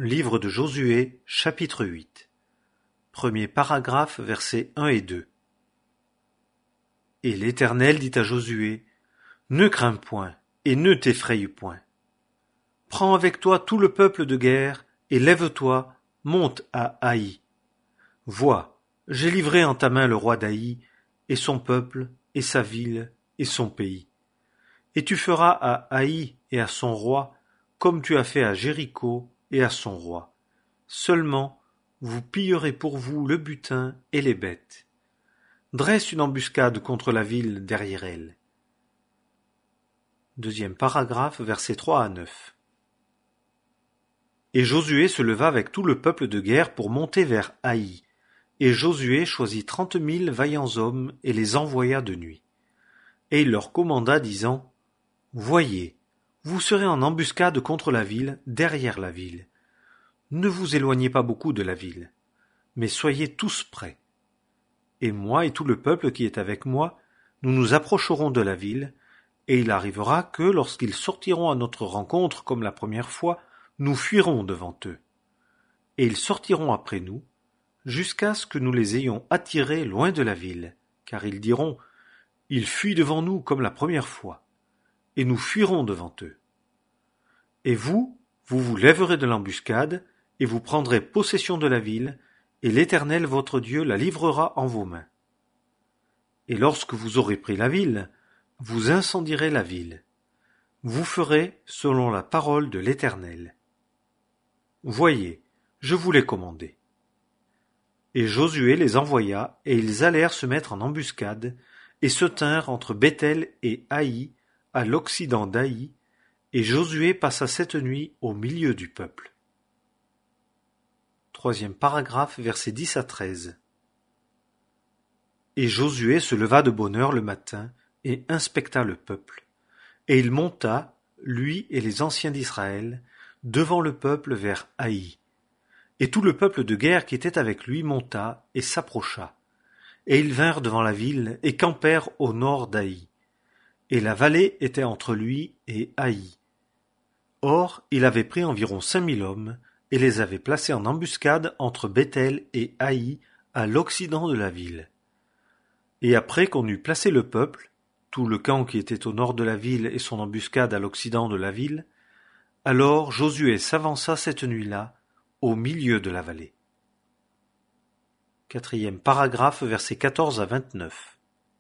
Livre de Josué, chapitre 8. Premier paragraphe, versets 1 et 2. Et l'Éternel dit à Josué, ne crains point, et ne t'effraie point. Prends avec toi tout le peuple de guerre, et lève-toi, monte à Haï. Vois, j'ai livré en ta main le roi d'Haï, et son peuple, et sa ville, et son pays. Et tu feras à Haï et à son roi, comme tu as fait à Jéricho et à son roi. Seulement, vous pillerez pour vous le butin et les bêtes. Dresse une embuscade contre la ville derrière elle. Deuxième paragraphe, versets 3 à 9. Et Josué se leva avec tout le peuple de guerre pour monter vers Haï. Et Josué choisit 30 000 vaillants hommes et les envoya de nuit. Et il leur commanda, disant, voyez, vous serez en embuscade contre la ville, derrière la ville. Ne vous éloignez pas beaucoup de la ville, mais soyez tous prêts. Et moi et tout le peuple qui est avec moi, nous nous approcherons de la ville, et il arrivera que, lorsqu'ils sortiront à notre rencontre comme la première fois, nous fuirons devant eux. Et ils sortiront après nous, jusqu'à ce que nous les ayons attirés loin de la ville, car ils diront, ils fuient devant nous comme la première fois, et nous fuirons devant eux. Et vous vous lèverez de l'embuscade, et vous prendrez possession de la ville, et l'Éternel votre Dieu la livrera en vos mains. Et lorsque vous aurez pris la ville, vous incendierez la ville. Vous ferez selon la parole de l'Éternel. Voyez, je vous l'ai commandé. Et Josué les envoya, et ils allèrent se mettre en embuscade, et se tinrent entre Béthel et Haï, à l'occident d'Haï, et Josué passa cette nuit au milieu du peuple. Troisième paragraphe, versets 10 à 13. Et Josué se leva de bonne heure le matin, et inspecta le peuple. Et il monta, lui et les anciens d'Israël, devant le peuple vers Haï. Et tout le peuple de guerre qui était avec lui monta et s'approcha. Et ils vinrent devant la ville, et campèrent au nord d'Haï. Et la vallée était entre lui et Haï. Or, il avait pris environ 5000 hommes, et les avait placés en embuscade entre Béthel et Haï, à l'occident de la ville. Et après qu'on eut placé le peuple, tout le camp qui était au nord de la ville et son embuscade à l'occident de la ville, alors Josué s'avança cette nuit-là, au milieu de la vallée. Quatrième paragraphe, versets 14 à 29.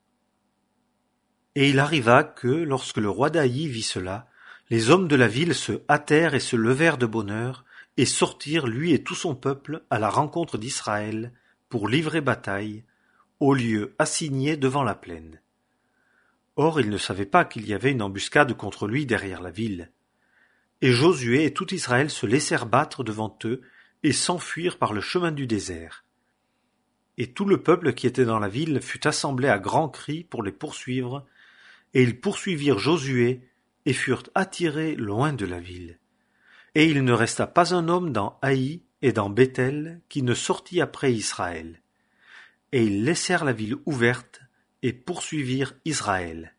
Et il arriva que, lorsque le roi d'Haï vit cela, les hommes de la ville se hâtèrent et se levèrent de bonne heure, et sortirent, lui et tout son peuple, à la rencontre d'Israël, pour livrer bataille, au lieu assigné devant la plaine. Or ils ne savaient pas qu'il y avait une embuscade contre lui derrière la ville. Et Josué et tout Israël se laissèrent battre devant eux, et s'enfuirent par le chemin du désert. Et tout le peuple qui était dans la ville fut assemblé à grands cris pour les poursuivre, et ils poursuivirent Josué, et furent attirés loin de la ville. Et il ne resta pas un homme dans Haï et dans Béthel qui ne sortit après Israël. Et ils laissèrent la ville ouverte, et poursuivirent Israël.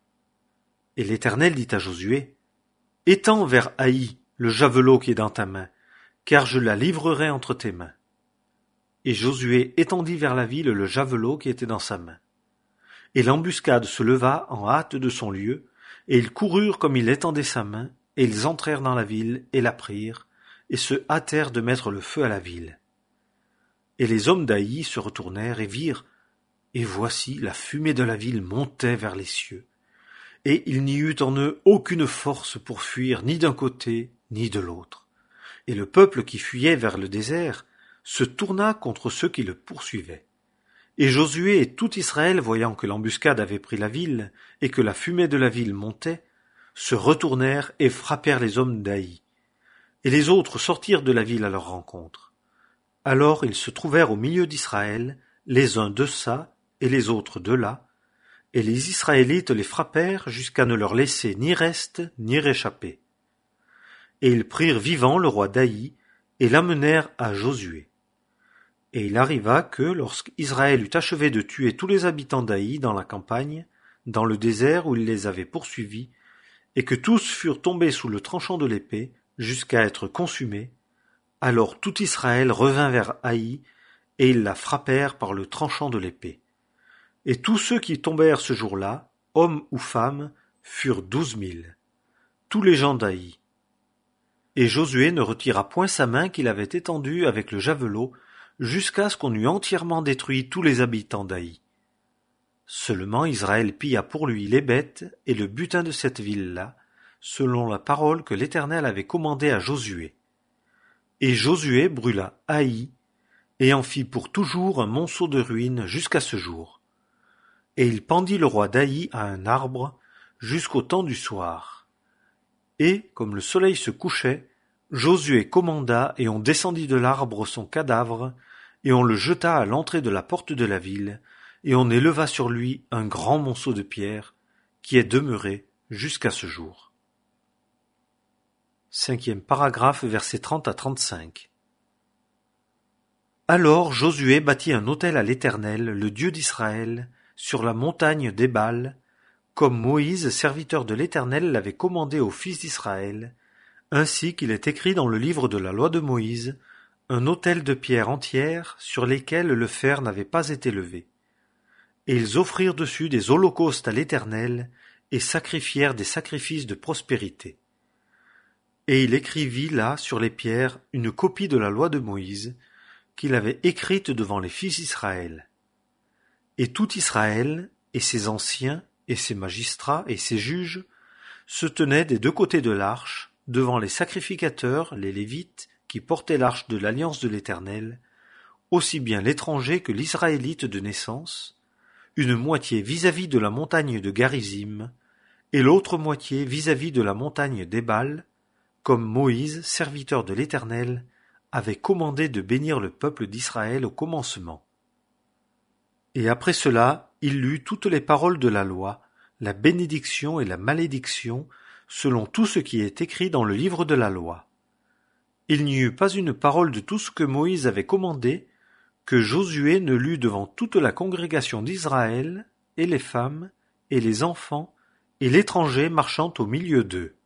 Et l'Éternel dit à Josué, étends vers Haï le javelot qui est dans ta main, car je la livrerai entre tes mains. Et Josué étendit vers la ville le javelot qui était dans sa main. Et l'embuscade se leva en hâte de son lieu, et ils coururent comme il étendait sa main, et ils entrèrent dans la ville, et la prirent, et se hâtèrent de mettre le feu à la ville. Et les hommes d'Haï se retournèrent et virent, et voici la fumée de la ville montait vers les cieux. Et il n'y eut en eux aucune force pour fuir ni d'un côté ni de l'autre. Et le peuple qui fuyait vers le désert se tourna contre ceux qui le poursuivaient. Et Josué et tout Israël, voyant que l'embuscade avait pris la ville, et que la fumée de la ville montait, se retournèrent et frappèrent les hommes d'Haï. Et les autres sortirent de la ville à leur rencontre. Alors ils se trouvèrent au milieu d'Israël, les uns de ça et les autres de là, et les Israélites les frappèrent jusqu'à ne leur laisser ni reste ni réchappé. Et ils prirent vivant le roi d'Haï, et l'amenèrent à Josué. Et il arriva que, lorsqu'Israël eut achevé de tuer tous les habitants d'Haï dans la campagne, dans le désert où il les avait poursuivis, et que tous furent tombés sous le tranchant de l'épée, jusqu'à être consumés, Alors tout Israël revint vers Haï, et ils la frappèrent par le tranchant de l'épée. Et tous ceux qui tombèrent ce jour-là, hommes ou femmes, furent 12 000, tous les gens d'Haï. Et Josué ne retira point sa main qu'il avait étendue avec le javelot, jusqu'à ce qu'on eût entièrement détruit tous les habitants d'Haï. Seulement Israël pilla pour lui les bêtes et le butin de cette ville-là, selon la parole que l'Éternel avait commandée à Josué. Et Josué brûla Haï, et en fit pour toujours un monceau de ruines jusqu'à ce jour. Et il pendit le roi d'Haï à un arbre jusqu'au temps du soir. Et, comme le soleil se couchait, Josué commanda, et on descendit de l'arbre son cadavre, et on le jeta à l'entrée de la porte de la ville, et on éleva sur lui un grand monceau de pierre, qui est demeuré jusqu'à ce jour. 5e paragraphe, versets 30 à 35. Alors Josué bâtit un autel à l'Éternel, le Dieu d'Israël, sur la montagne d'Ébal, comme Moïse, serviteur de l'Éternel, l'avait commandé aux fils d'Israël, ainsi qu'il est écrit dans le livre de la loi de Moïse, un autel de pierre entière sur lesquels le fer n'avait pas été levé. Et ils offrirent dessus des holocaustes à l'Éternel, et sacrifièrent des sacrifices de prospérité. Et il écrivit là sur les pierres une copie de la loi de Moïse, qu'il avait écrite devant les fils d'Israël. Et tout Israël, et ses anciens, et ses magistrats, et ses juges, se tenaient des deux côtés de l'arche, devant les sacrificateurs, les Lévites, qui portaient l'arche de l'alliance de l'Éternel, aussi bien l'étranger que l'Israélite de naissance, une moitié vis-à-vis de la montagne de Garizim, et l'autre moitié vis-à-vis de la montagne d'Ébal, comme Moïse, serviteur de l'Éternel, avait commandé de bénir le peuple d'Israël au commencement. Et après cela, il lut toutes les paroles de la loi, la bénédiction et la malédiction, selon tout ce qui est écrit dans le livre de la loi. Il n'y eut pas une parole de tout ce que Moïse avait commandé, que Josué ne lut devant toute la congrégation d'Israël, et les femmes, et les enfants, et l'étranger marchant au milieu d'eux.